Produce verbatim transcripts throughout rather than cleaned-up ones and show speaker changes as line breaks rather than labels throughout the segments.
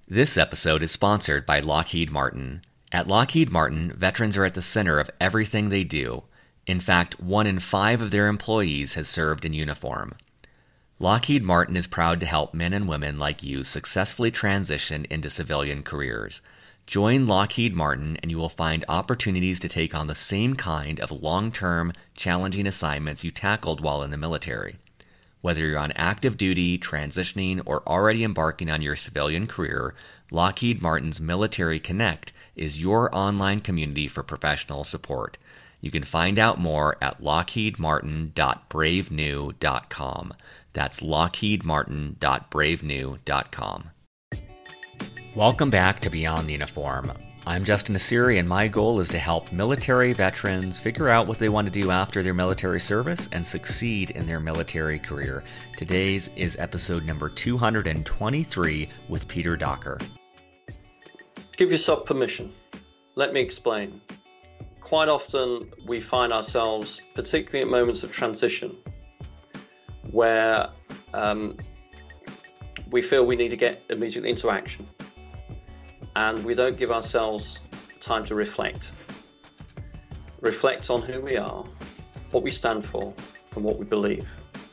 This episode is sponsored by Lockheed Martin. At Lockheed Martin, veterans are at the center of everything they do. In fact, one in five of their employees has served in uniform. Lockheed Martin is proud to help men and women like you successfully transition into civilian careers. Join Lockheed Martin and you will find opportunities to take on the same kind of long-term, challenging assignments you tackled while in the military. Whether you're on active duty, transitioning, or already embarking on your civilian career, Lockheed Martin's Military Connect is your online community for professional support. You can find out more at lockheed martin dot brave new dot com. That's lockheed martin dot brave new dot com. Welcome back to Beyond the Uniform. I'm Justin Nassiri, and my goal is to help military veterans figure out what they want to do after their military service and succeed in their military career. Today's is episode number two hundred twenty-three with Peter Docker.
Give yourself permission. Let me explain. Quite often we find ourselves, particularly at moments of transition, where um, we feel we need to get immediately into action. And we don't give ourselves time to reflect. Reflect on who we are, what we stand for, and what we believe.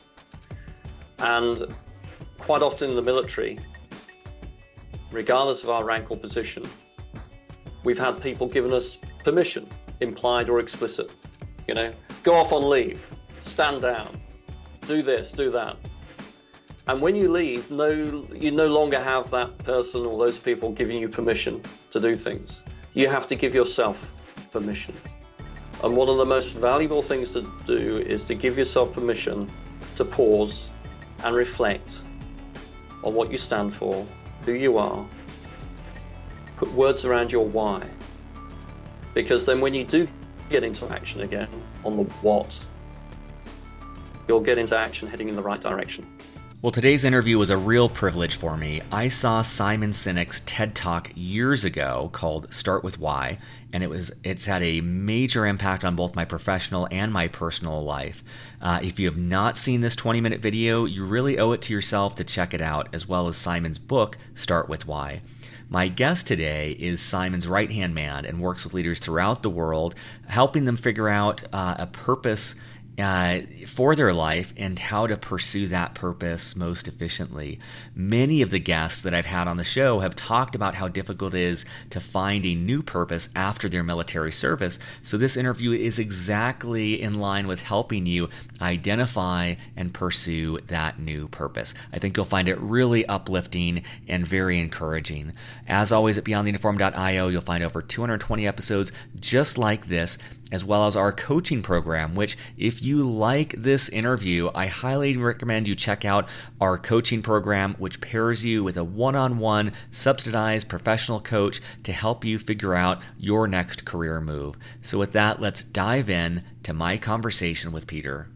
And quite often in the military, regardless of our rank or position, we've had people giving us permission, implied or explicit. You know, go off on leave, stand down, do this, do that. And when you leave, no, you no longer have that person or those people giving you permission to do things. You have to give yourself permission. And one of the most valuable things to do is to give yourself permission to pause and reflect on what you stand for, who you are. Put words around your why. Because then when you do get into action again on the what, you'll get into action heading in the right direction.
Well, today's interview was a real privilege for me. I saw Simon Sinek's TED Talk years ago called Start With Why, and it was it's had a major impact on both my professional and my personal life. Uh, if you have not seen this twenty-minute video, you really owe it to yourself to check it out, as well as Simon's book, Start With Why. My guest today is Simon's right-hand man and works with leaders throughout the world, helping them figure out uh, a purpose Uh, for their life and how to pursue that purpose most efficiently. Many of the guests that I've had on the show have talked about how difficult it is to find a new purpose after their military service, so this interview is exactly in line with helping you identify and pursue that new purpose. I think you'll find it really uplifting and very encouraging. As always, at beyond the uniform dot io, you'll find over two hundred twenty episodes just like this, as well as our coaching program, which if you like this interview, I highly recommend you check out our coaching program, which pairs you with a one-on-one subsidized professional coach to help you figure out your next career move. So with that, let's dive in to my conversation with Peter.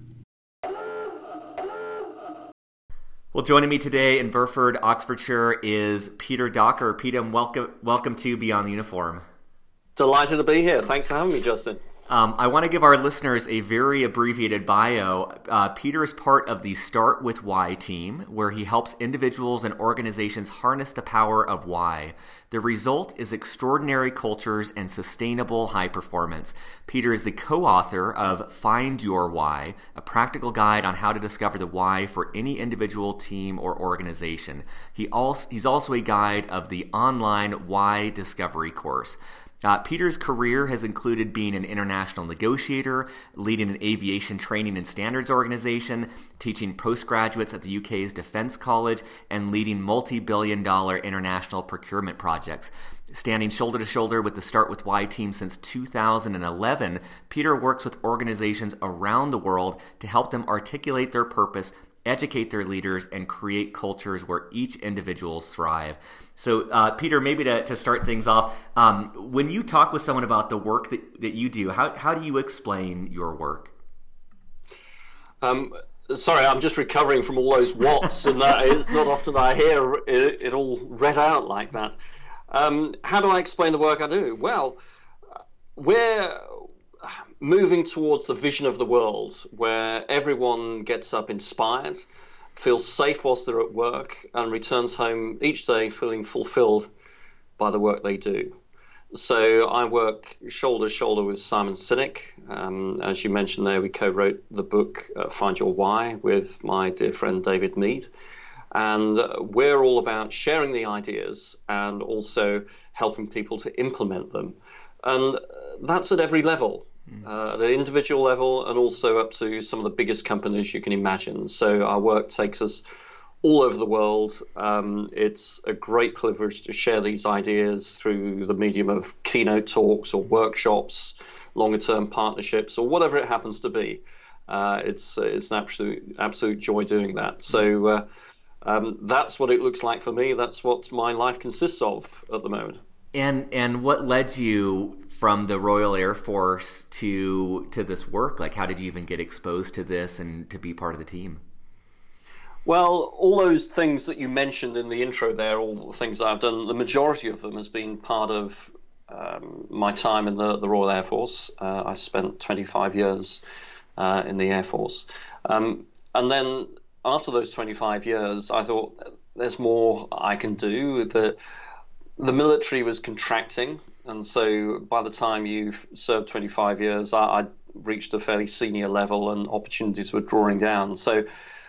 Well, joining me today in Burford, Oxfordshire is Peter Docker. Peter, welcome, welcome to Beyond the Uniform.
Delighted to be here. Thanks for having me, Justin.
Um, I want to give our listeners a very abbreviated bio. Uh, Peter is part of the Start With Why team, where he helps individuals and organizations harness the power of why. The result is extraordinary cultures and sustainable high performance. Peter is the co-author of Find Your Why, a practical guide on how to discover the why for any individual, team, or organization. He also, he's also a guide of the online Why Discovery course. Uh, Peter's career has included being an international negotiator, leading an aviation training and standards organization, teaching postgraduates at the U K's Defense College, and leading multi-billion dollar international procurement projects. Standing shoulder to shoulder with the Start With Why team since two thousand eleven, Peter works with organizations around the world to help them articulate their purpose, educate their leaders, and create cultures where each individual thrive. So, uh, Peter, maybe to, to start things off, um, when you talk with someone about the work that, that you do, how, how do you explain your work?
Um, sorry, I'm just recovering from all those whats, and that it's not often I hear it, it all read out like that. Um, how do I explain the work I do? Well, we're moving towards the vision of the world where everyone gets up inspired feels safe whilst they're at work, and returns home each day feeling fulfilled by the work they do. So I work shoulder to shoulder with Simon Sinek. Um, as you mentioned there, we co-wrote the book uh, Find Your Why with my dear friend David Mead. And we're all about sharing the ideas and also helping people to implement them. And that's at every level, mm. uh, at an individual level and also up to some of the biggest companies you can imagine. So our work takes us all over the world. Um, it's a great privilege to share these ideas through the medium of keynote talks or workshops, longer term partnerships, or whatever it happens to be. Uh, it's it's an absolute absolute joy doing that. So uh, um, that's what it looks like for me. That's what my life consists of at the moment.
And and what led you from the Royal Air Force to to this work? Like, how did you even get exposed to this and to be part of the team?
Well, all those things that you mentioned in the intro there, all the things that I've done, the majority of them has been part of um, my time in the, the Royal Air Force. Uh, I spent twenty-five years uh, in the Air Force. Um, and then after those twenty-five years, I thought there's more I can do. The, the military was contracting. And so by the time you've served twenty-five years, I, I reached a fairly senior level and opportunities were drawing down. So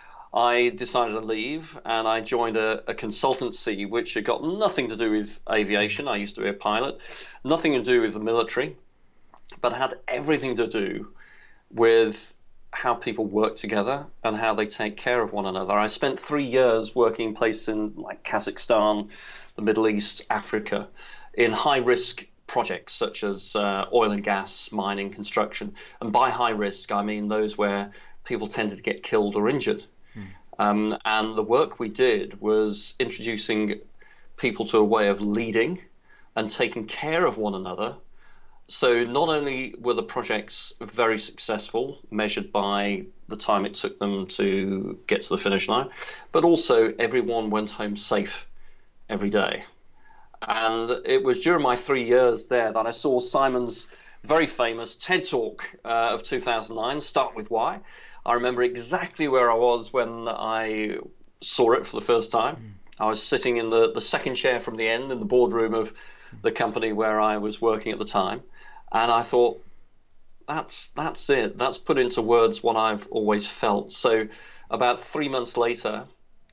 I decided to leave, and I joined a, a consultancy which had got nothing to do with aviation. I used to be a pilot, nothing to do with the military, but had everything to do with how people work together and how they take care of one another. I spent three years working in places in like Kazakhstan, the Middle East, Africa, in high-risk projects such as uh, oil and gas, mining, construction. And by high risk, I mean those where people tended to get killed or injured. Um, and the work we did was introducing people to a way of leading and taking care of one another. So not only were the projects very successful, measured by the time it took them to get to the finish line, but also everyone went home safe every day. And it was during my three years there that I saw Simon's very famous TED Talk uh, of two thousand nine, Start With Why. I remember exactly where I was when I saw it for the first time. Mm. I was sitting in the, the second chair from the end in the boardroom of the company where I was working at the time. And I thought, that's that's it. That's put into words what I've always felt. So about three months later,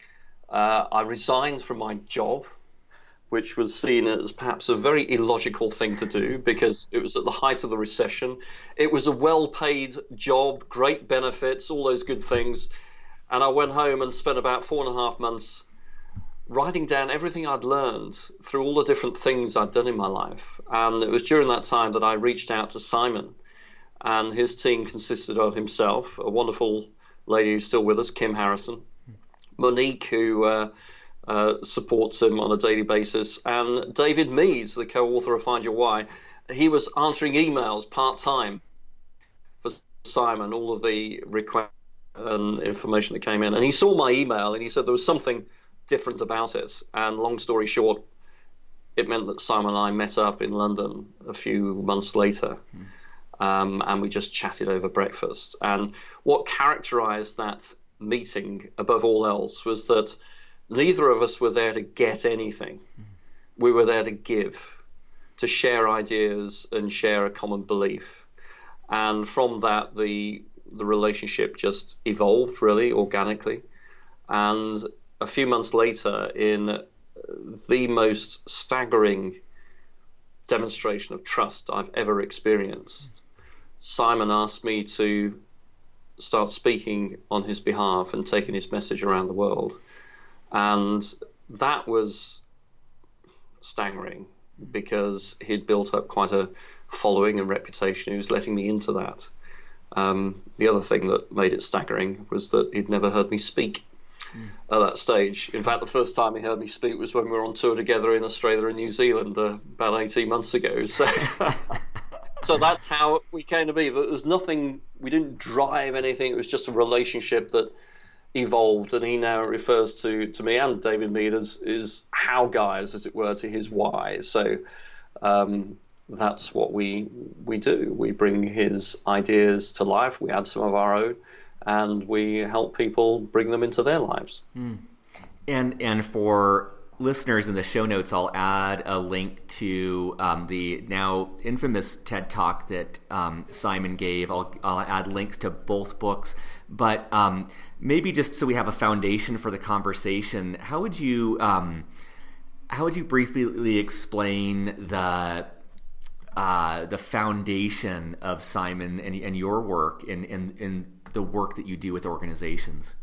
uh, I resigned from my job, which was seen as perhaps a very illogical thing to do because it was at the height of the recession. It was a well-paid job, great benefits, all those good things. And I went home and spent about four and a half months writing down everything I'd learned through all the different things I'd done in my life. And it was during that time that I reached out to Simon. And his team consisted of himself, a wonderful lady who's still with us, Kim Harrison, Monique, who uh, uh, supports him on a daily basis, and David Mead, the co-author of Find Your Why. He was answering emails part-time for Simon, all of the requests and information that came in. And he saw my email and he said there was something different about it. And long story short, it meant that Simon and I met up in London a few months later. Mm. Um, and we just chatted over breakfast. And what characterized that meeting above all else was that neither of us were there to get anything. Mm. We were there to give, to share ideas and share a common belief. And from that, the the relationship just evolved really organically. And a few months later, in the most staggering demonstration of trust I've ever experienced, Simon asked me to start speaking on his behalf and taking his message around the world. And that was staggering because he'd built up quite a following and reputation. He was letting me into that. Um, the other thing that made it staggering was that he'd never heard me speak mm. at that stage. In fact, the first time he heard me speak was when we were on tour together in Australia and New Zealand uh, about eighteen months ago. So so that's how we came to be. But there was nothing, we didn't drive anything. It was just a relationship that evolved, and he now refers to, to me and David Mead as, as how guys, as it were, to his why. So um, that's what we we do. We bring his ideas to life. We add some of our own, and we help people bring them into their lives.
Mm. And and for listeners, in the show notes, I'll add a link to um, the now infamous TED Talk that um, Simon gave. I'll, I'll add links to both books. But um, maybe just so we have a foundation for the conversation, how would you um, how would you briefly explain the uh, the foundation of Simon and, and your work in, in, in the work that you do with organizations?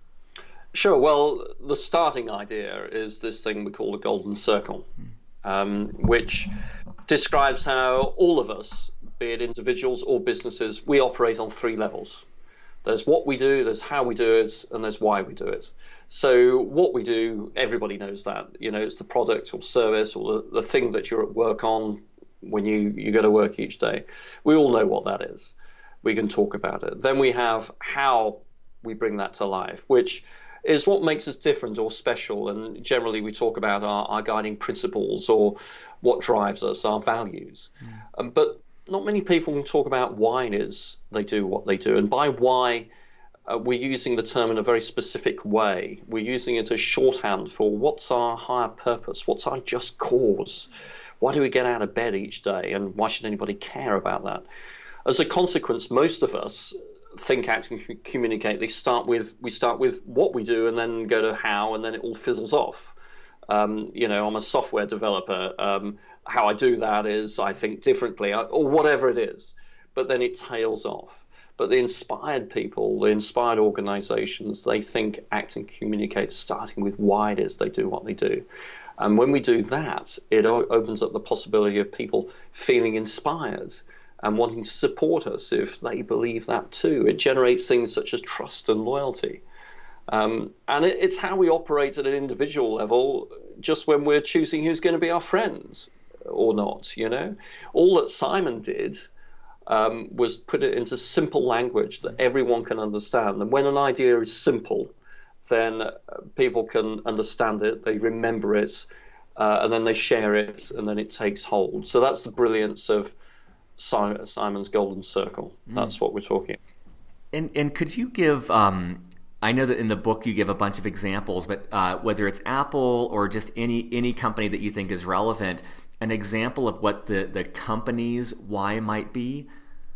Sure. Well, the starting idea is this thing we call the golden circle, um, which describes how all of us, be it individuals or businesses, we operate on three levels. There's what we do, there's how we do it, and there's why we do it. So what we do, everybody knows that. You know, it's the product or service or the, the thing that you're at work on when you, you go to work each day. We all know what that is. We can talk about it. Then we have how we bring that to life, which is what makes us different or special. And generally we talk about our, our guiding principles or what drives us, our values. Mm. Um, but not many people can talk about why it is they do what they do. And by why, uh, we're using the term in a very specific way. We're using it as shorthand for what's our higher purpose, what's our just cause. Why do we get out of bed each day, and why should anybody care about that? As a consequence, most of us think, act, and communicate. They start with we start with what we do, and then go to how, and then it all fizzles off. Um, you know, I'm a software developer. Um, how I do that is I think differently, or whatever it is. But then it tails off. But the inspired people, the inspired organizations, they think, act, and communicate, starting with why it is they do what they do. And when we do that, it opens up the possibility of people feeling inspired and wanting to support us if they believe that too. It generates things such as trust and loyalty. Um, and it, it's how we operate at an individual level, just when we're choosing who's going to be our friends or not, you know. All that Simon did um, was put it into simple language that everyone can understand. And when an idea is simple, then people can understand it, they remember it, uh, and then they share it, and then it takes hold. So that's the brilliance of Simon's Golden Circle. That's mm. what we're talking.
And and could you give? Um, I know that in the book you give a bunch of examples, but uh, whether it's Apple or just any any company that you think is relevant, an example of what the the company's why might be.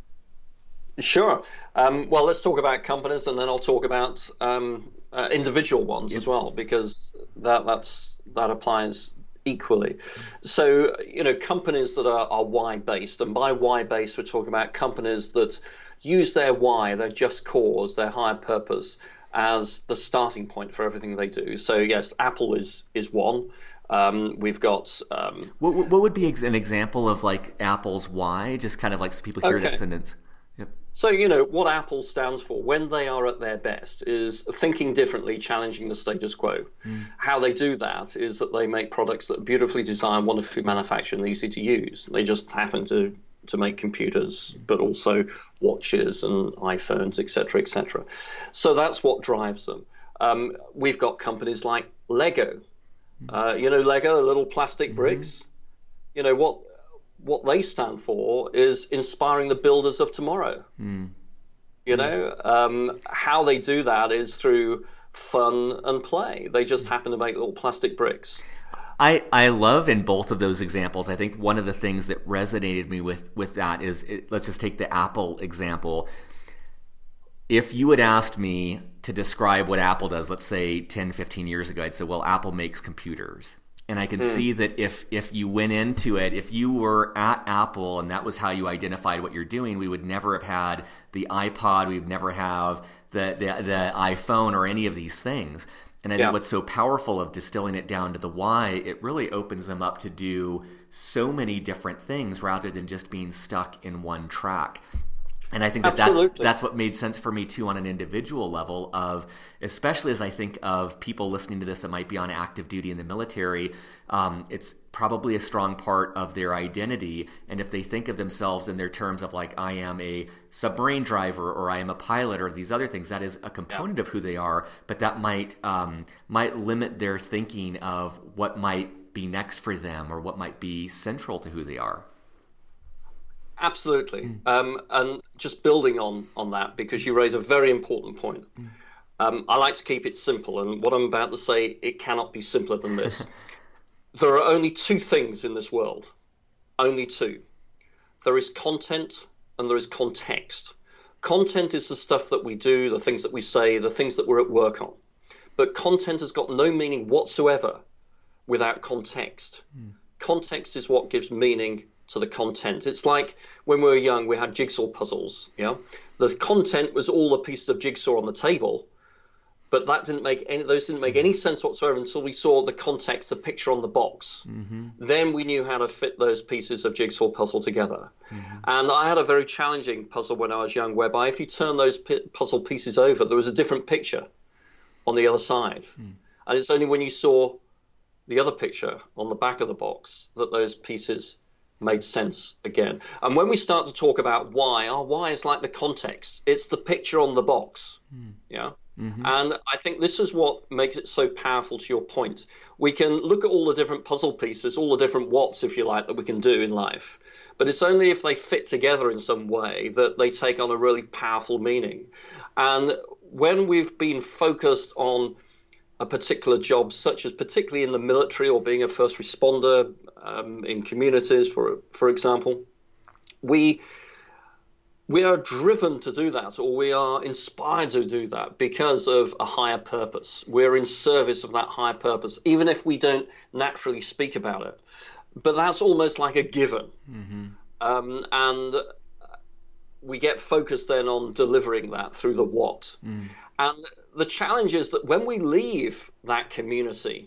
Sure. Um, well, let's talk about companies, and then I'll talk about um, uh, individual ones yep. as well, because that that's that applies equally. So, you know, companies that are, are why-based, and by why-based, we're talking about companies that use their why, their just cause, their higher purpose as the starting point for everything they do. So, yes, Apple is is one. Um, we've got... Um,
what, what would be an example of, like, Apple's why? Just kind of like so people hear
okay.
that sentence. Yep.
So, you know, what Apple stands for when they are at their best is thinking differently, challenging the status quo. Mm. How they do that is that they make products that are beautifully designed, wonderfully manufactured, and easy to use. They just happen to, to make computers, but also watches and iPhones, et cetera, et cetera. So that's what drives them. Um, we've got companies like Lego. Uh, you know, Lego, the little plastic mm-hmm. bricks. You know, what... What they stand for is inspiring the builders of tomorrow. Mm. You know, um, how they do that is through fun and play. They just happen to make little plastic bricks.
I, I love in both of those examples. I think one of the things that resonated me with, with that is, it, let's just take the Apple example. If you had asked me to describe what Apple does, let's say ten, fifteen years ago, I'd say, well, Apple makes computers. And I can mm. see that if if you went into it, if you were at Apple and that was how you identified what you're doing, we would never have had the iPod, we would never have the the, the iPhone or any of these things. And I yeah. think what's so powerful of distilling it down to the why, it really opens them up to do so many different things rather than just being stuck in one track. And I think that that's, that's what made sense for me, too, on an individual level of, especially as I think of people listening to this that might be on active duty in the military, um, it's probably a strong part of their identity. And if they think of themselves in their terms of like, I am a submarine driver or I am a pilot or these other things, that is a component yeah. of who they are. But that might um, might limit their thinking of what might be next for them or what might be central to who they are.
Absolutely. Mm. Um, and just building on, on that, because you raise a very important point. Mm. Um, I like to keep it simple, and what I'm about to say, it cannot be simpler than this. There are only two things in this world. Only two. There is content and there is context. Content is the stuff that we do, the things that we say, the things that we're at work on. But content has got no meaning whatsoever without context. Mm. Context is what gives meaning to the content. It's like when we were young, we had jigsaw puzzles. Yeah, the content was all the pieces of jigsaw on the table, but that didn't make any. Those didn't make any sense whatsoever until we saw the context, the picture on the box. Mm-hmm. Then we knew how to fit those pieces of jigsaw puzzle together. Mm-hmm. And I had a very challenging puzzle when I was young, whereby if you turn those p- puzzle pieces over, there was a different picture on the other side, mm. and it's only when you saw the other picture on the back of the box that those pieces made sense again. And when we start to talk about why, our why is like the context. It's the picture on the box. Mm. Yeah. Mm-hmm. And I think this is what makes it so powerful to your point. We can look at all the different puzzle pieces, all the different whats, if you like, that we can do in life. But it's only if they fit together in some way that they take on a really powerful meaning. And when we've been focused on a particular job, such as particularly in the military or being a first responder um, in communities, for for example, we we are driven to do that, or we are inspired to do that because of a higher purpose. We're in service of that higher purpose, even if we don't naturally speak about it. But that's almost like a given. Mm-hmm. Um, and we get focused then on delivering that through the what. Mm. And the challenge is that when we leave that community,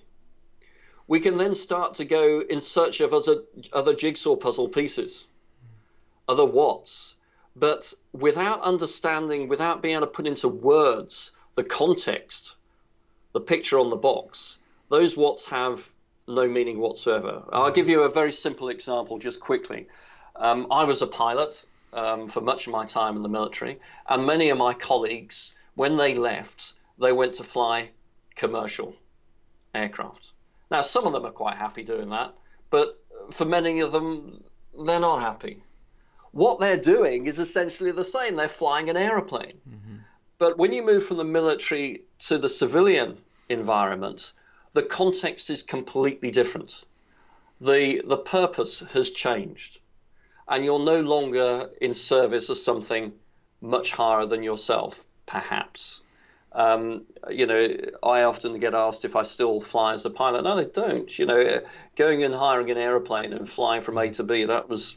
we can then start to go in search of other, other jigsaw puzzle pieces, other whats. But without understanding, without being able to put into words the context, the picture on the box, those whats have no meaning whatsoever. I'll give you a very simple example just quickly. Um, I was a pilot um, for much of my time in the military, and many of my colleagues, when they left, they went to fly commercial aircraft. Now, some of them are quite happy doing that, but for many of them, they're not happy. What they're doing is essentially the same. They're flying an aeroplane. Mm-hmm. But when you move from the military to the civilian environment, the context is completely different. The, the purpose has changed, and you're no longer in service of something much higher than yourself, perhaps. Um, you know, I often get asked if I still fly as a pilot. No, I don't. You know, going and hiring an aeroplane and flying from A to B, that was,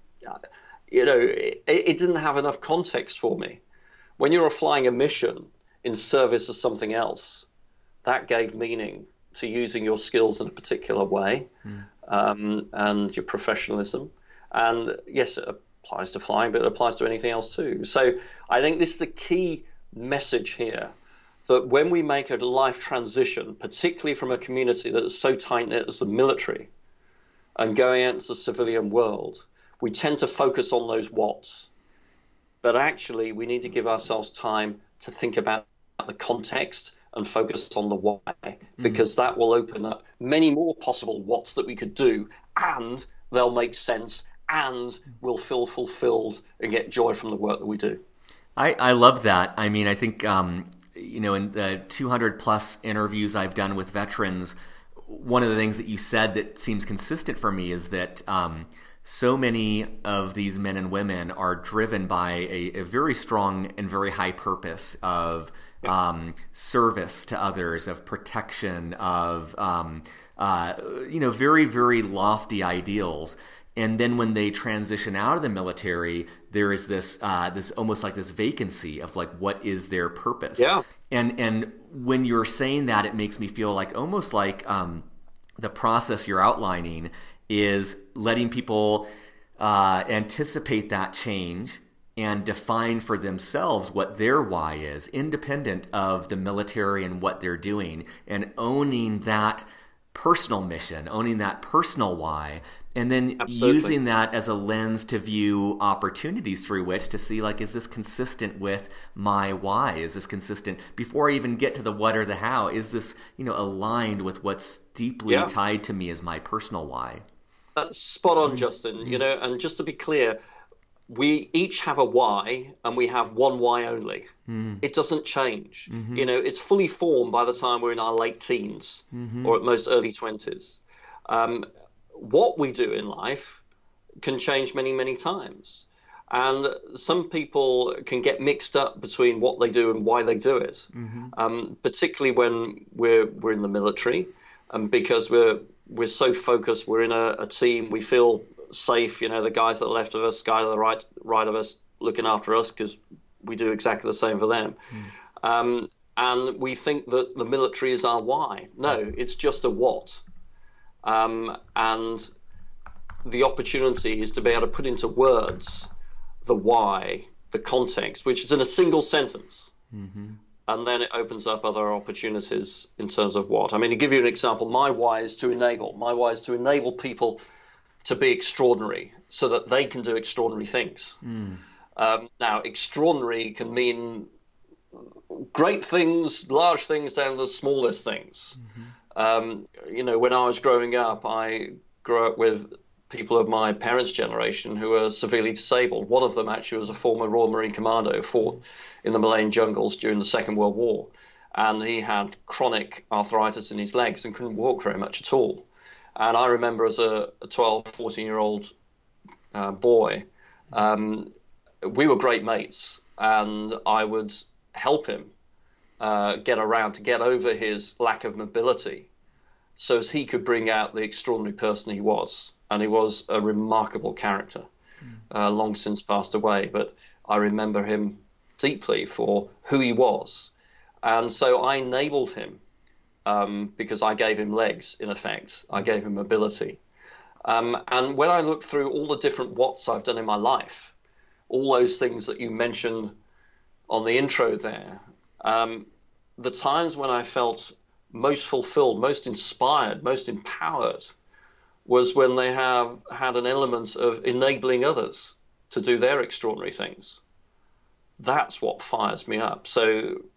you know, it, it didn't have enough context for me. When you're flying a mission in service of something else, that gave meaning to using your skills in a particular way, mm. um, and your professionalism. And yes, it applies to flying, but it applies to anything else too. So I think this is the key message here, that when we make a life transition, particularly from a community that is so tight-knit as the military, and going out into the civilian world, we tend to focus on those whats. But actually, we need to give ourselves time to think about the context and focus on the why, because mm-hmm. that will open up many more possible whats that we could do, and they'll make sense, and we'll feel fulfilled and get joy from the work that we do.
I, I love that. I mean, I think, um, you know, in the two hundred plus interviews I've done with veterans, one of the things that you said that seems consistent for me is that um, so many of these men and women are driven by a, a very strong and very high purpose of um, service to others, of protection, of, um, uh, you know, very, very lofty ideals. And then when they transition out of the military, there is this uh, this almost like this vacancy of like, what is their purpose?
Yeah.
And and when you're saying that, it makes me feel like almost like um, the process you're outlining is letting people uh, anticipate that change and define for themselves what their why is, independent of the military and what they're doing, and owning that personal mission, owning that personal why, and then Absolutely. Using that as a lens to view opportunities through which to see, like, is this consistent with my why? Is this consistent before I even get to the what or the how? Is this, you know, aligned with what's deeply yeah. tied to me as my personal why?
That's spot on, Justin. Mm-hmm. You know, and just to be clear, we each have a why, and we have one why only.
Mm.
It doesn't change.
Mm-hmm.
You know, it's fully formed by the time we're in our late teens
Mm-hmm.
or at most early twenties. Um, what we do in life can change many, many times. And some people can get mixed up between what they do and why they do it,
Mm-hmm.
um, particularly when we're we're in the military, and because we're we're so focused, we're in a, a team, we feel safe. You know, the guys to the left of us, guys to the right right of us, looking after us because we do exactly the same for them. Mm. Um, and we think that the military is our why. No, it's just a what. Um, and the opportunity is to be able to put into words the why, the context, which is in a single sentence. Mm-hmm. And then it opens up other opportunities in terms of what. I mean, to give you an example, my why is to enable. My why is to enable people to be extraordinary so that they can do extraordinary things. Mm. Um, now, extraordinary can mean great things, large things down to the smallest things. Mm-hmm. Um, you know, when I was growing up, I grew up with people of my parents' generation who were severely disabled. One of them actually was a former Royal Marine Commando, fought in the Malayan jungles during the Second World War. And he had chronic arthritis in his legs and couldn't walk very much at all. And I remember as a twelve, fourteen-year-old uh, boy, um, we were great mates, and I would help him uh, get around to get over his lack of mobility so as he could bring out the extraordinary person he was. And he was a remarkable character, uh, long since passed away. But I remember him deeply for who he was. And so I enabled him um, because I gave him legs, in effect. I gave him mobility. Um, and when I look through all the different whats I've done in my life, all those things that you mentioned on the intro there, um, the times when I felt most fulfilled, most inspired, most empowered was when they have had an element of enabling others to do their extraordinary things. That's what fires me up. So,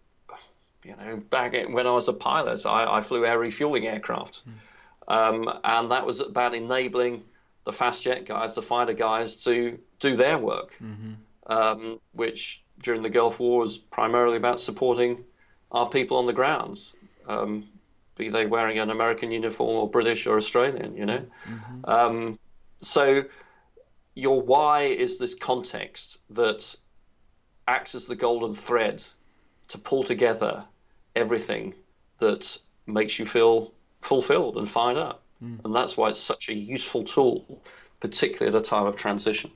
you know, back when I was a pilot, I, I flew air refueling aircraft. Mm. Um, and that was about enabling the fast jet guys, the fighter guys, to do their work, mm-hmm. um, which during the Gulf War was primarily about supporting our people on the ground. Um, be they wearing an American uniform or British or Australian, you know. Mm-hmm. Um, so your why is this context that acts as the golden thread to pull together everything that makes you feel fulfilled and fired up. Mm. And that's why it's such a useful tool, particularly at a time of transition.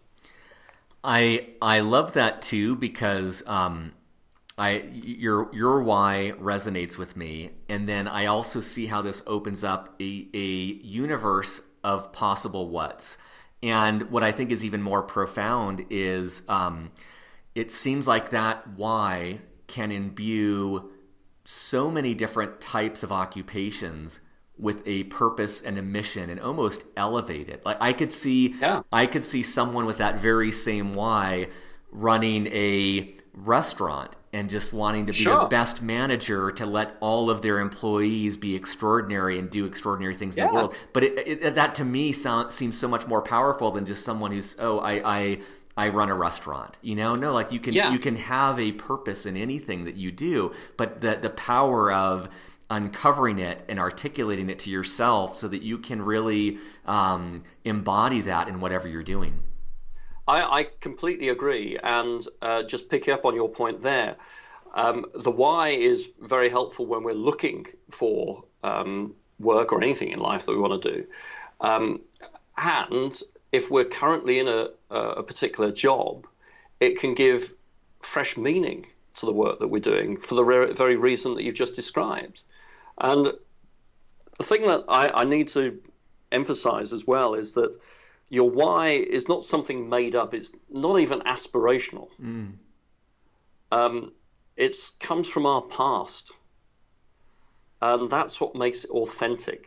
I I love that too, because um, I your your why resonates with me, and then I also see how this opens up a, a universe of possible whats. And what I think is even more profound is um, it seems like that why can imbue so many different types of occupations with a purpose and a mission, and almost elevate it. Like I could see, yeah. I could see someone with that very same why running a restaurant and just wanting to be
sure.
the best manager to let all of their employees be extraordinary and do extraordinary things
yeah.
in the world. But it, it, that to me sound, seems so much more powerful than just someone who's, oh, I, I, I run a restaurant. You know, no, like you can
yeah.
you can have a purpose in anything that you do, but the the power of uncovering it and articulating it to yourself so that you can really um, embody that in whatever you're doing.
I, I completely agree, and uh, just picking up on your point there, um, the why is very helpful when we're looking for um, work or anything in life that we want to do. Um, and if we're currently in a, a particular job, it can give fresh meaning to the work that we're doing for the very reason that you've just described. And the thing that I, I need to emphasize as well is that your why is not something made up. It's not even aspirational. Mm. Um, it comes from our past. And that's what makes it authentic.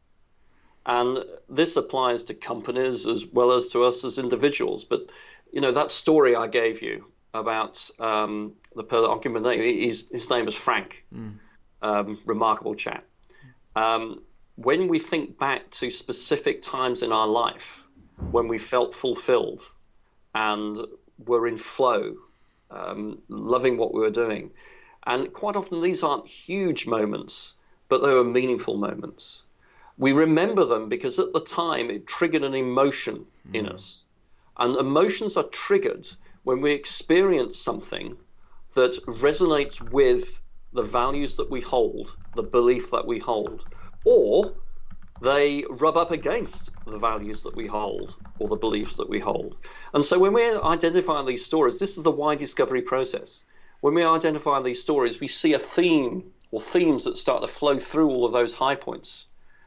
And this applies to companies as well as to us as individuals. But, you know, that story I gave you about um, the person, I'll give him a name. His, his name is Frank. Mm. Um, remarkable chap. Um, when we think back to specific times in our life when we felt fulfilled, and were in flow, um, loving what we were doing. And quite often these aren't huge moments, but they were meaningful moments. We remember them because at the time it triggered an emotion mm. in us. And emotions are triggered when we experience something that resonates with the values that we hold, the belief that we hold, or they rub up against the values that we hold or the beliefs that we hold. And so when we identify these stories, this is the why discovery process. When we identify these stories, we see a theme or themes that start to flow through all of those high points,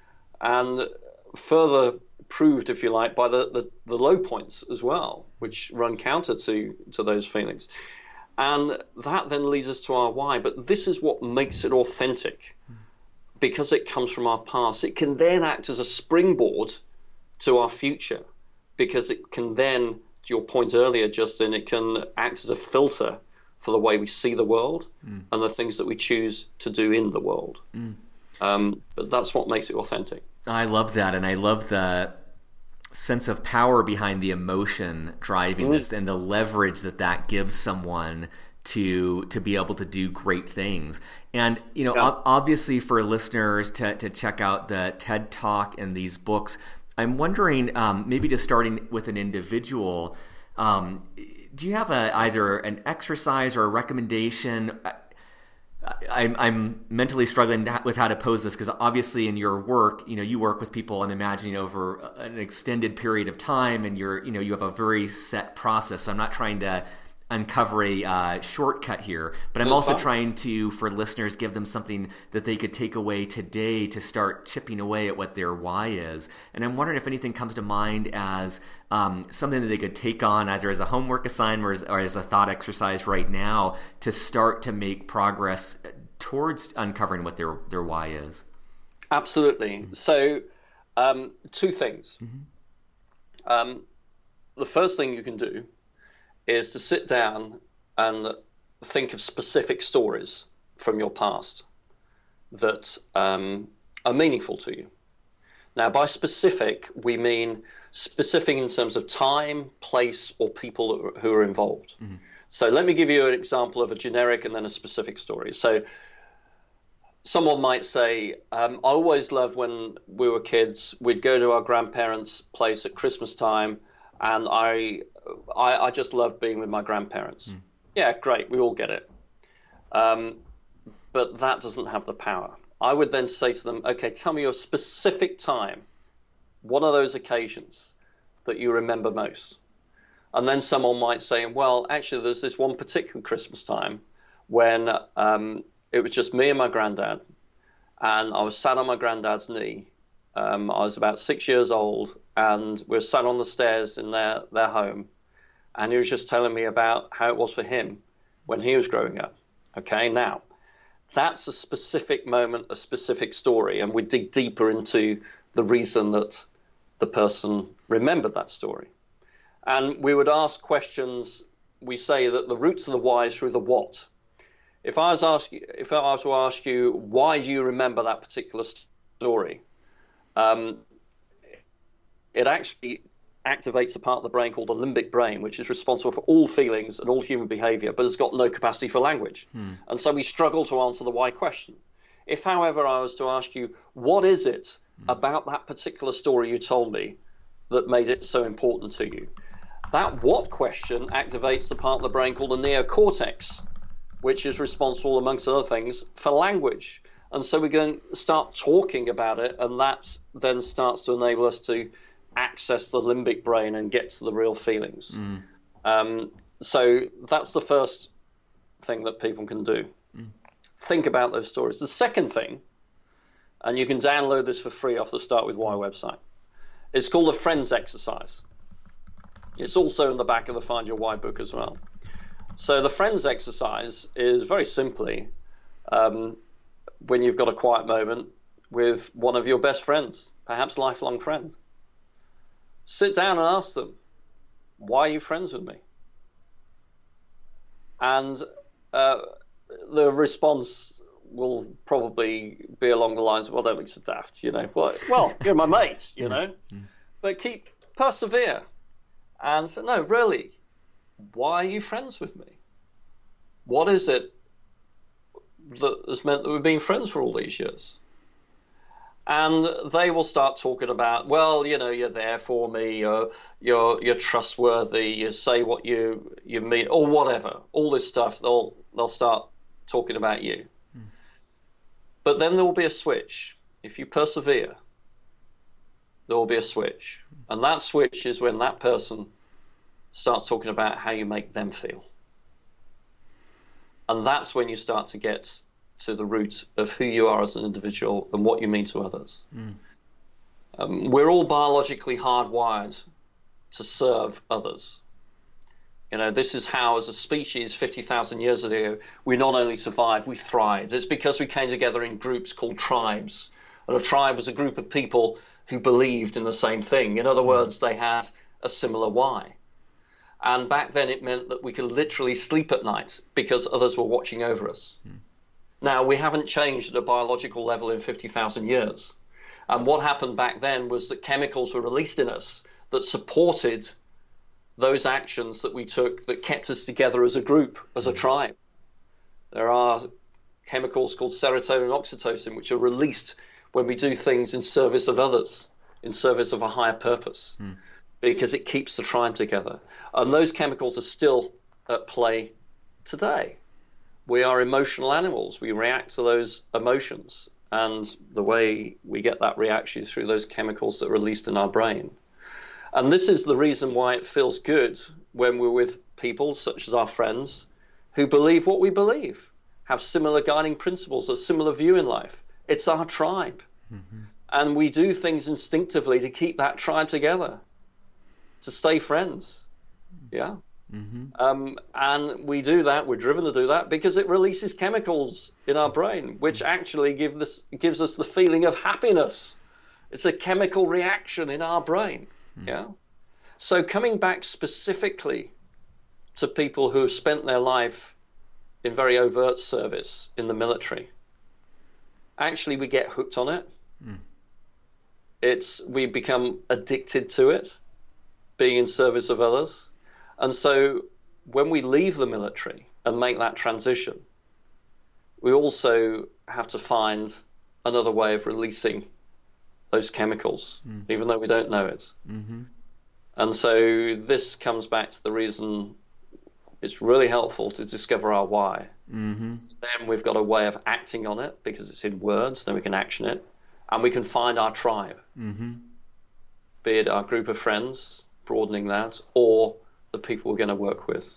and further proved, if you like, by the, the, the low points as well, which run counter to, to those feelings. And that then leads us to our why. But this is what makes it authentic, because it comes from our past. It can then act as a springboard to our future, because it can then, to your point earlier, Justin, it can act as a filter for the way we see the world mm. and the things that we choose to do in the world. Mm. Um, but that's what makes it authentic.
I love that, and I love the sense of power behind the emotion driving mm. this, and the leverage that that gives someone to to be able to do great things. And you know, yeah. obviously for listeners to to check out the TED Talk and these books, I'm wondering, um, maybe just starting with an individual, um, do you have a, either an exercise or a recommendation? I'm, I'm mentally struggling with how to pose this, because obviously in your work, you know, you work with people, I'm imagining, over an extended period of time, and you're, you know, you have a very set process. So I'm not trying to uncover a uh, shortcut here, but I'm
That's
also
fine.
trying to, for listeners, give them something that they could take away today to start chipping away at what their why is. And I'm wondering if anything comes to mind as um, something that they could take on either as a homework assignment or as, or as a thought exercise right now to start to make progress towards uncovering what their, their why is.
Absolutely. Mm-hmm. So um, two things. Mm-hmm. Um, the first thing you can do is to sit down and think of specific stories from your past that um, are meaningful to you. Now, by specific, we mean specific in terms of time, place, or people who are involved. Mm-hmm. So let me give you an example of a generic and then a specific story. So someone might say, um, I always loved when we were kids, we'd go to our grandparents' place at Christmas time, and I I, I just love being with my grandparents. Mm. Yeah, great. We all get it. Um, but that doesn't have the power. I would then say to them, okay, tell me your specific time. What are those occasions that you remember most? And then someone might say, well, actually, there's this one particular Christmas time when um, it was just me and my granddad, and I was sat on my granddad's knee. Um, I was about six years old, and we were sat on the stairs in their, their home, and he was just telling me about how it was for him when he was growing up. Okay, now, that's a specific moment, a specific story, and we dig deeper into the reason that the person remembered that story. And we would ask questions. We say that the roots of the why is through the what. If I was ask, if I was to ask you, why do you remember that particular story? Um, it actually activates a part of the brain called the limbic brain, which is responsible for all feelings and all human behavior, but it's got no capacity for language. Hmm. And so we struggle to answer the why question. If, however, I was to ask you, what is it hmm. about that particular story you told me that made it so important to you? That what question activates the part of the brain called the neocortex, which is responsible, amongst other things, for language. And so we're going to start talking about it, and that then starts to enable us to access the limbic brain and get to the real feelings. Mm. Um, so that's the first thing that people can do. Mm. Think about those stories. The second thing, and you can download this for free off the Start With Why website, it's called the Friends exercise. It's also in the back of the Find Your Why book as well. So the Friends exercise is very simply um, when you've got a quiet moment with one of your best friends, perhaps lifelong friend. Sit down and ask them, why are you friends with me? And uh, the response will probably be along the lines of, well, don't be so daft, you know. Well, well you're my mate, you know. But keep, persevere. and said, no, really, why are you friends with me? What is it that has meant that we've been friends for all these years? And they will start talking about, well, you know, you're there for me, you're you're, you're trustworthy, you say what you you mean, or whatever. All this stuff, they'll they'll start talking about you. Hmm. But then there will be a switch. If you persevere, there will be a switch. And that switch is when that person starts talking about how you make them feel. And that's when you start to get to the root of who you are as an individual and what you mean to others. Mm. Um, we're all biologically hardwired to serve others. You know, this is how, as a species, fifty thousand years ago, we not only survived, we thrived. It's because we came together in groups called tribes. And a tribe was a group of people who believed in the same thing. In other words, they had a similar why. And back then it meant that we could literally sleep at night because others were watching over us. Mm. Now, we haven't changed at a biological level in fifty thousand years. And what happened back then was that chemicals were released in us that supported those actions that we took that kept us together as a group, as a tribe. There are chemicals called serotonin and oxytocin, which are released when we do things in service of others, in service of a higher purpose, mm. because it keeps the tribe together. And those chemicals are still at play today. We are emotional animals. We react to those emotions. And the way we get that reaction is through those chemicals that are released in our brain. And this is the reason why it feels good when we're with people, such as our friends, who believe what we believe, have similar guiding principles, a similar view in life. It's our tribe. Mm-hmm. And we do things instinctively to keep that tribe together, to stay friends. Yeah. Mm-hmm. Um, and we do that, we're driven to do that because it releases chemicals in our brain, which actually give this, gives us the feeling of happiness. It's a chemical reaction in our brain. Mm-hmm. Yeah. So coming back specifically to people who have spent their life in very overt service in the military, actually we get hooked on it. Mm. It's, we become addicted to it, being in service of others. And so when we leave the military and make that transition, we also have to find another way of releasing those chemicals, mm. even though we don't know it. Mm-hmm. And so this comes back to the reason it's really helpful to discover our why. Mm-hmm. Then we've got a way of acting on it because it's in words, then we can action it. And we can find our tribe, mm-hmm. be it our group of friends, broadening that, or the people we're going to work with.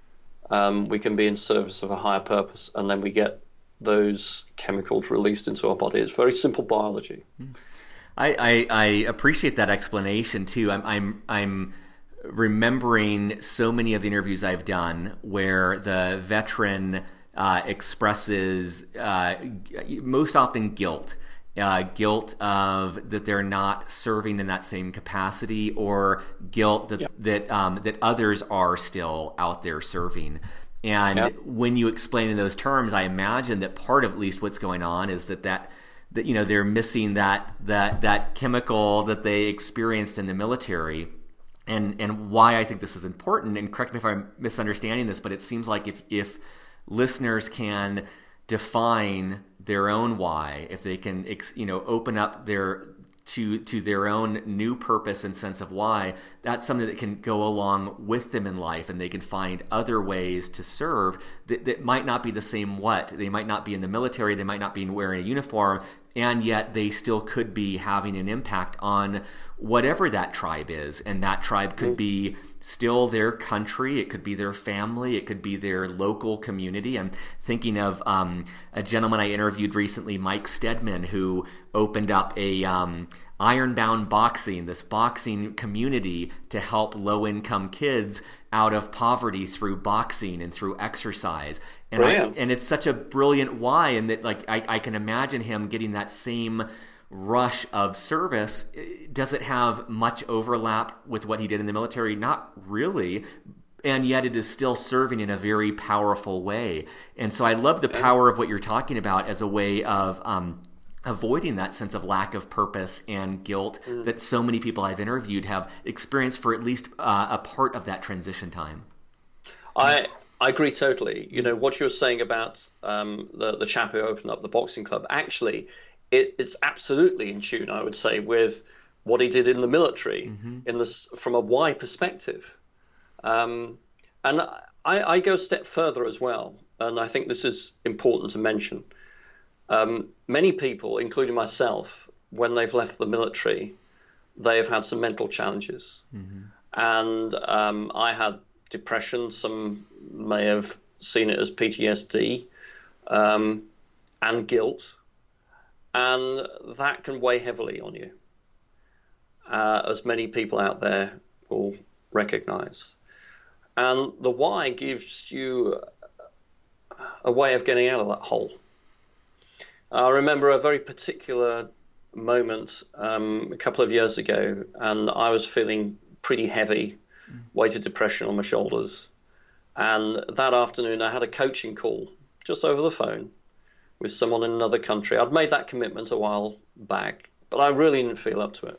Um, we can be in service of a higher purpose, and then we get those chemicals released into our body. It's very simple biology.
I, I, I appreciate that explanation too. I'm I'm I'm remembering so many of the interviews I've done where the veteran uh, expresses uh, most often guilt. Uh, guilt of that they're not serving in that same capacity, or guilt that yeah. that um, that others are still out there serving. And yeah. when you explain in those terms, I imagine that part of at least what's going on is that that that you know they're missing that that that chemical that they experienced in the military. And and why I think this is important, and correct me if I'm misunderstanding this, but it seems like if if listeners can define their own why, if they can, you know, open up their to to their own new purpose and sense of why, that's something that can go along with them in life, and they can find other ways to serve that, that might not be the same what. They might not be in the military, they might not be wearing a uniform, and yet they still could be having an impact on whatever that tribe is. And that tribe could be still their country, it could be their family, it could be their local community. I'm thinking of um, a gentleman I interviewed recently, Mike Stedman, who opened up a um, Ironbound Boxing, this boxing community to help low-income kids out of poverty through boxing and through exercise. And, I, and it's such a brilliant why, and that like I, I can imagine him getting that same rush of service. Does it have much overlap with what he did in the military? Not really, and yet it is still serving in a very powerful way. And so I love the power of what you're talking about as a way of um, avoiding that sense of lack of purpose and guilt mm. that so many people I've interviewed have experienced for at least uh, a part of that transition time.
I I agree totally. You know, what you're saying about um, the, the chap who opened up the boxing club, actually, it, it's absolutely in tune, I would say, with what he did in the military mm-hmm. in this, from a why perspective. Um, and I, I go a step further as well, and I think this is important to mention. Um, many people, including myself, when they've left the military, they have had some mental challenges. Mm-hmm. And um, I had depression. Some may have seen it as P T S D um, and guilt. And that can weigh heavily on you, uh, as many people out there will recognize. And the why gives you a way of getting out of that hole. I remember a very particular moment um, a couple of years ago, and I was feeling pretty heavy, mm. weight of depression on my shoulders. And that afternoon I had a coaching call just over the phone with someone in another country. I'd made that commitment a while back, but I really didn't feel up to it.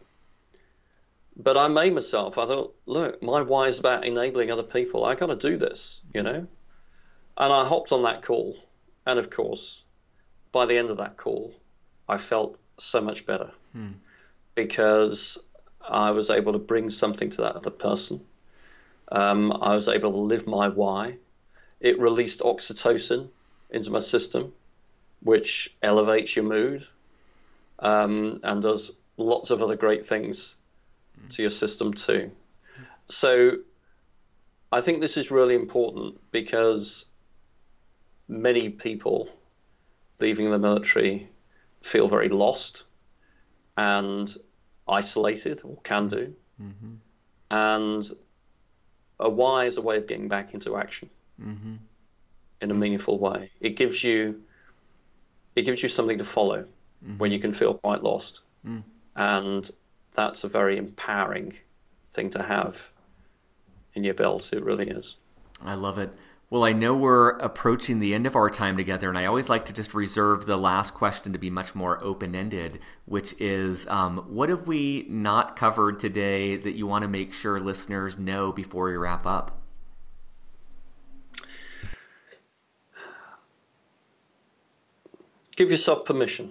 But I made myself, I thought, look, my why is about enabling other people. I got to do this, you know? And I hopped on that call. And of course, by the end of that call, I felt so much better hmm. because I was able to bring something to that other person. Um, I was able to live my why. It released oxytocin into my system, which elevates your mood um, and does lots of other great things hmm. to your system too. So I think this is really important because many people leaving the military feel very lost and isolated, or can do. Mm-hmm. And a why is a way of getting back into action mm-hmm. in a meaningful way. It gives you it gives you something to follow mm-hmm. when you can feel quite lost. Mm. And that's a very empowering thing to have in your belt. It really is.
I love it. Well, I know we're approaching the end of our time together, and I always like to just reserve the last question to be much more open-ended, which is, um, what have we not covered today that you want to make sure listeners know before we wrap up?
Give yourself permission.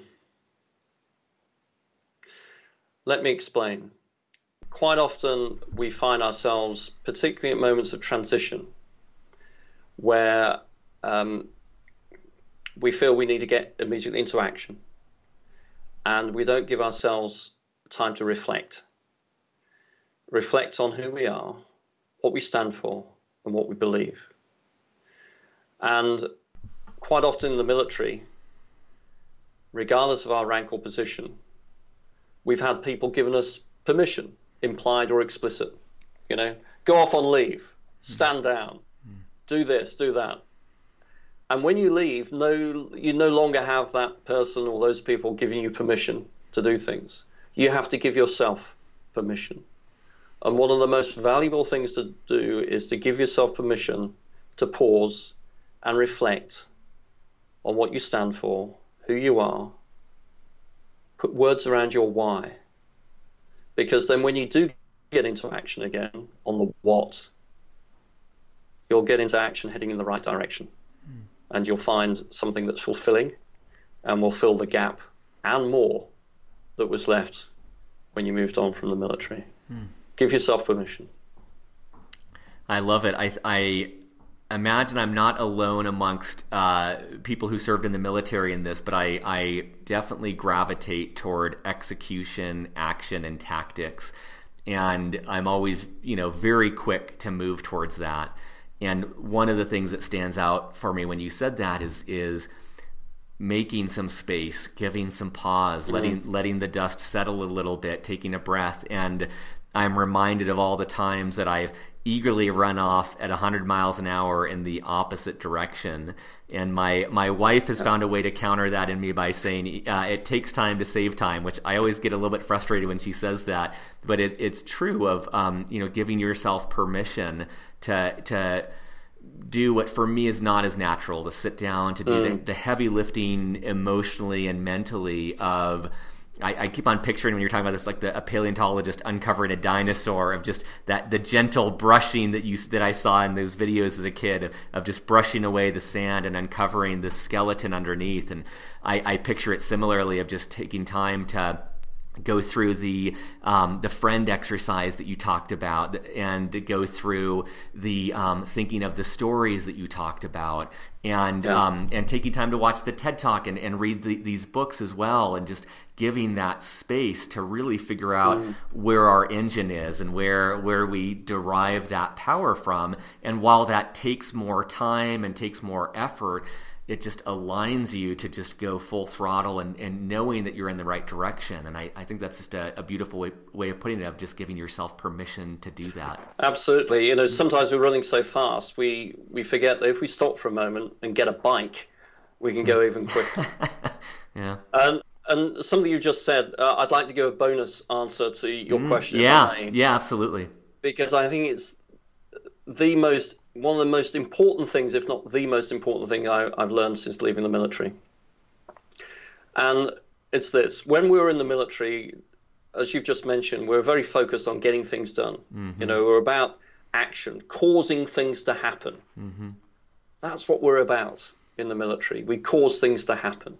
Let me explain. Quite often we find ourselves, particularly at moments of transition, where um, we feel we need to get immediately into action, and we don't give ourselves time to reflect. Reflect on who we are, what we stand for, and what we believe. And quite often in the military, regardless of our rank or position, we've had people giving us permission, implied or explicit. You know, go off on leave, stand down, do this, do that. And when you leave, no, you no longer have that person or those people giving you permission to do things. You have to give yourself permission. And one of the most valuable things to do is to give yourself permission to pause and reflect on what you stand for, who you are. Put words around your why. Because then when you do get into action again on the what, you'll get into action heading in the right direction. Mm. And you'll find something that's fulfilling and will fill the gap and more that was left when you moved on from the military. Mm. Give yourself permission.
I love it. I, I imagine I'm not alone amongst uh, people who served in the military in this, but I, I definitely gravitate toward execution, action, and tactics. And I'm always, you know, very quick to move towards that. And one of the things that stands out for me when you said that is is making some space, giving some pause, mm-hmm. letting letting the dust settle a little bit, taking a breath. And I'm reminded of all the times that I've eagerly run off at one hundred miles an hour in the opposite direction. And my, my wife has found a way to counter that in me by saying uh, it takes time to save time, which I always get a little bit frustrated when she says that. But it, it's true of um, you know, giving yourself permission to to
do what for me is not as natural, to sit down, to do mm. the, the heavy lifting emotionally and mentally of, I, I keep on picturing when you're talking about this, like the, a paleontologist uncovering a dinosaur, of just that the gentle brushing that you that I saw in those videos as a kid, of, of just brushing away the sand and uncovering the skeleton underneath. And I, I picture it similarly, of just taking time to go through the um, the friend exercise that you talked about, and to go through the um, thinking of the stories that you talked about, and yeah. um, and taking time to watch the TED Talk and, and read the, these books as well, and just giving that space to really figure out mm. where our engine is and where where we derive that power from. And while that takes more time and takes more effort, it just aligns you to just go full throttle, and, and knowing that you're in the right direction. And I, I think that's just a, a beautiful way, way of putting it, of just giving yourself permission to do that.
Absolutely. You know, sometimes we're running so fast, we, we forget that if we stop for a moment and get a bike, we can go even quicker.
yeah.
And and something you just said, uh, I'd like to give a bonus answer to your mm, question.
Yeah, yeah, absolutely.
Because I think it's the most... one of the most important things, if not the most important thing I, I've learned since leaving the military. And it's this: when we were in the military, as you've just mentioned, we're very focused on getting things done. Mm-hmm. You know, we're about action, causing things to happen. Mm-hmm. That's what we're about in the military. We cause things to happen.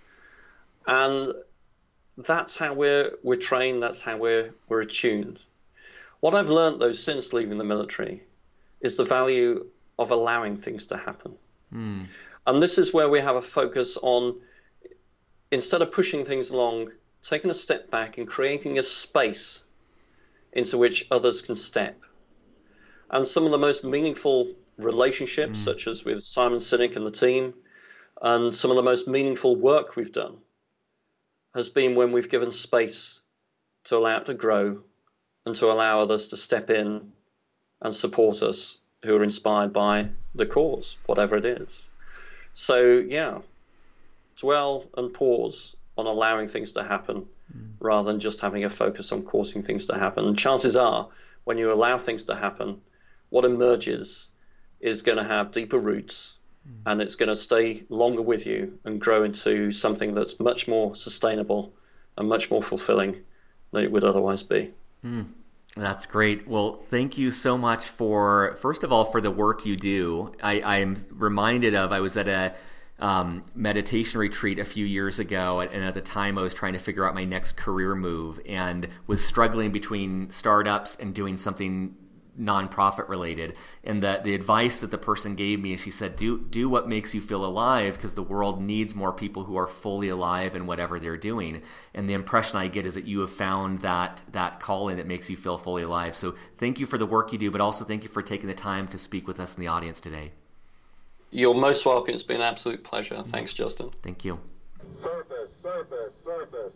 And that's how we're we're trained, that's how we're we're attuned. What I've learned, though, since leaving the military is the value of allowing things to happen. Mm. And this is where we have a focus on, instead of pushing things along, taking a step back and creating a space into which others can step. And some of the most meaningful relationships, mm. such as with Simon Sinek and the team, and some of the most meaningful work we've done, has been when we've given space to allow it to grow and to allow others to step in and support us, who are inspired by the cause, whatever it is. So, yeah, dwell and pause on allowing things to happen mm. rather than just having a focus on causing things to happen. And chances are, when you allow things to happen, what emerges is going to have deeper roots mm. and it's going to stay longer with you and grow into something that's much more sustainable and much more fulfilling than it would otherwise be.
Mm. That's great. Well, thank you so much for, first of all, for the work you do. I, I'm reminded of, I was at a um, meditation retreat a few years ago, and at the time I was trying to figure out my next career move and was struggling between startups and doing something nonprofit related. And the, the advice that the person gave me is, she said, do do what makes you feel alive, because the world needs more people who are fully alive in whatever they're doing. And the impression I get is that you have found that that calling that makes you feel fully alive. So thank you for the work you do, but also thank you for taking the time to speak with us in the audience today.
You're most welcome. It's been an absolute pleasure. Thanks, Justin.
Thank you.
Surface, surface, surface.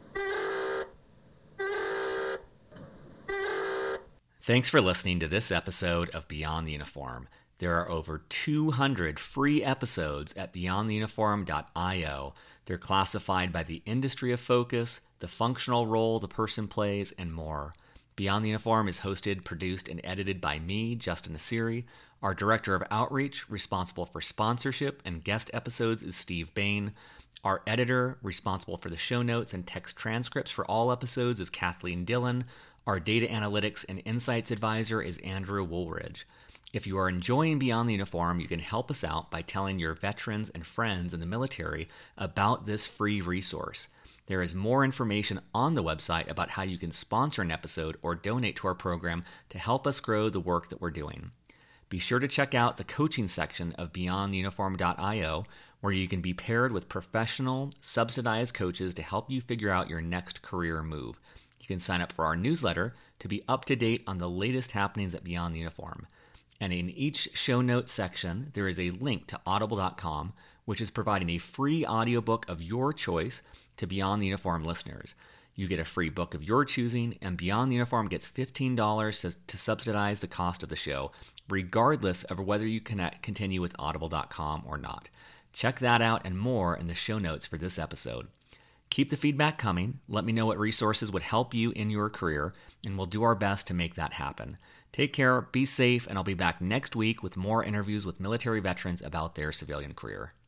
Thanks for listening to this episode of Beyond the Uniform. There are over two hundred free episodes at beyond the uniform dot io. They're classified by the industry of focus, the functional role the person plays, and more. Beyond the Uniform is hosted, produced, and edited by me, Justin Nassiri. Our Director of Outreach, responsible for sponsorship and guest episodes, is Steve Bain. Our editor, responsible for the show notes and text transcripts for all episodes, is Kathleen Dillon. Our data analytics and insights advisor is Andrew Woolridge. If you are enjoying Beyond the Uniform, you can help us out by telling your veterans and friends in the military about this free resource. There is more information on the website about how you can sponsor an episode or donate to our program to help us grow the work that we're doing. Be sure to check out the coaching section of beyond the uniform dot io, where you can be paired with professional, subsidized coaches to help you figure out your next career move. You can sign up for our newsletter to be up to date on the latest happenings at Beyond the Uniform. And in each show notes section, there is a link to audible dot com, which is providing a free audiobook of your choice to Beyond the Uniform listeners. You get a free book of your choosing, and Beyond the Uniform gets fifteen dollars to, to subsidize the cost of the show, regardless of whether you connect, continue with audible dot com or not. Check that out and more in the show notes for this episode. Keep the feedback coming. Let me know what resources would help you in your career, and we'll do our best to make that happen. Take care, be safe, and I'll be back next week with more interviews with military veterans about their civilian career.